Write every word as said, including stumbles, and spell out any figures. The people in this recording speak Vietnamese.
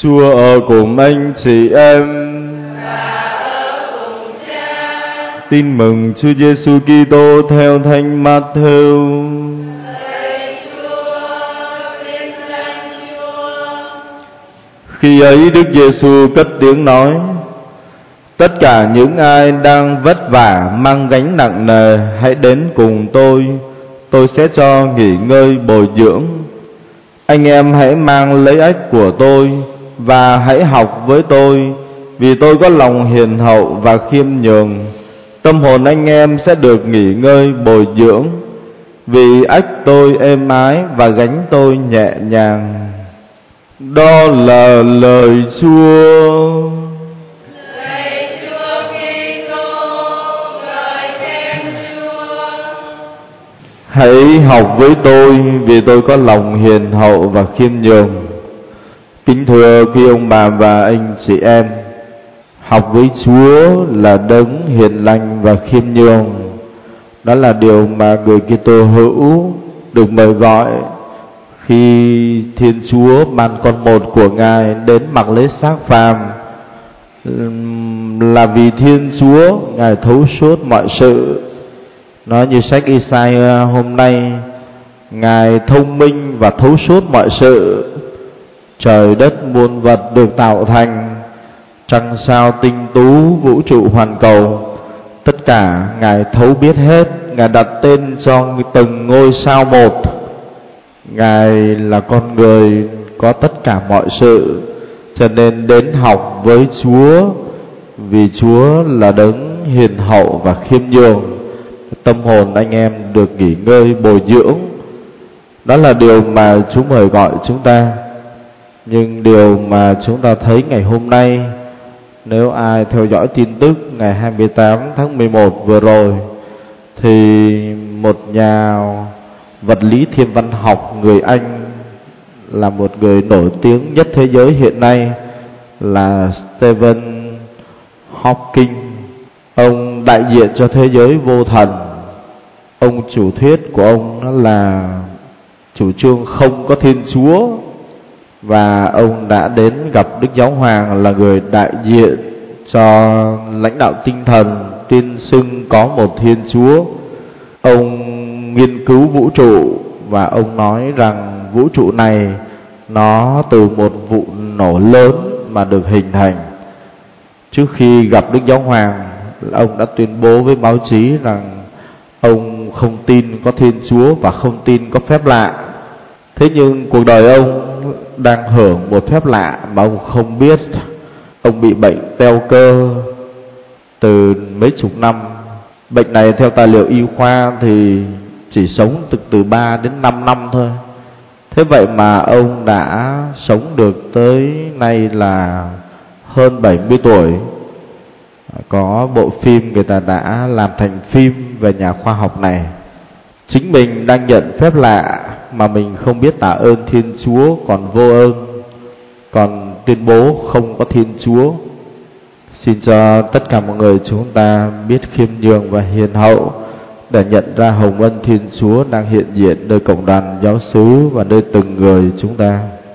Chúa ở cùng anh chị em. Tin mừng Chúa Giêsu Kitô theo Thánh Mát-thêu. Khi ấy Đức Giêsu cất tiếng nói: Tất cả những ai đang vất vả mang gánh nặng nề, hãy đến cùng tôi, tôi sẽ cho nghỉ ngơi bồi dưỡng. Anh em hãy mang lấy ách của tôi và hãy học với tôi, vì tôi có lòng hiền hậu và khiêm nhường. Tâm hồn anh em sẽ được nghỉ ngơi bồi dưỡng, vì ách tôi êm ái và gánh tôi nhẹ nhàng. Đó là lời Chúa. Lạy Chúa Kitô, ngợi khen Chúa. Hãy học với tôi, vì tôi có lòng hiền hậu và khiêm nhường. Kính thưa quý ông bà và anh chị em, học với Chúa là đấng hiền lành và khiêm nhường. Đó là điều mà người Kitô hữu được mời gọi khi Thiên Chúa mang con một của Ngài đến mặc lấy xác phàm. Là vì Thiên Chúa Ngài thấu suốt mọi sự. Nói như sách Isaiah hôm nay, Ngài thông minh và thấu suốt mọi sự. Trời đất muôn vật được tạo thành, trăng sao tinh tú vũ trụ hoàn cầu, tất cả Ngài thấu biết hết. Ngài đặt tên cho từng ngôi sao một. Ngài là con người có tất cả mọi sự, cho nên đến học với Chúa, vì Chúa là đấng hiền hậu và khiêm nhường. Tâm hồn anh em được nghỉ ngơi bồi dưỡng. Đó là điều mà Chúa mời gọi chúng ta. Nhưng điều mà chúng ta thấy ngày hôm nay, nếu ai theo dõi tin tức ngày hai mươi tám tháng mười một vừa rồi, thì một nhà vật lý thiên văn học người Anh, là một người nổi tiếng nhất thế giới hiện nay, là Stephen Hawking. Ông đại diện cho thế giới vô thần. Ông chủ thuyết của ông đó là chủ trương không có Thiên Chúa. Và ông đã đến gặp Đức Giáo Hoàng, là người đại diện cho lãnh đạo tinh thần, tuyên xưng có một Thiên Chúa. Ông nghiên cứu vũ trụ và ông nói rằng vũ trụ này nó từ một vụ nổ lớn mà được hình thành. Trước khi gặp Đức Giáo Hoàng, ông đã tuyên bố với báo chí rằng ông không tin có Thiên Chúa và không tin có phép lạ. Thế nhưng cuộc đời ông đang hưởng một phép lạ mà ông không biết. Ông bị bệnh teo cơ từ mấy chục năm. Bệnh này theo tài liệu y khoa thì chỉ sống từ từ ba đến năm năm thôi. Thế vậy mà ông đã sống được tới nay là hơn bảy mươi tuổi. Có bộ phim người ta đã làm thành phim về nhà khoa học này. Chính mình đang nhận phép lạ mà mình không biết tạ ơn Thiên Chúa, còn vô ơn, còn tuyên bố không có Thiên Chúa. Xin cho tất cả mọi người chúng ta biết khiêm nhường và hiền hậu để nhận ra hồng ân Thiên Chúa đang hiện diện nơi cộng đoàn giáo xứ và nơi từng người chúng ta.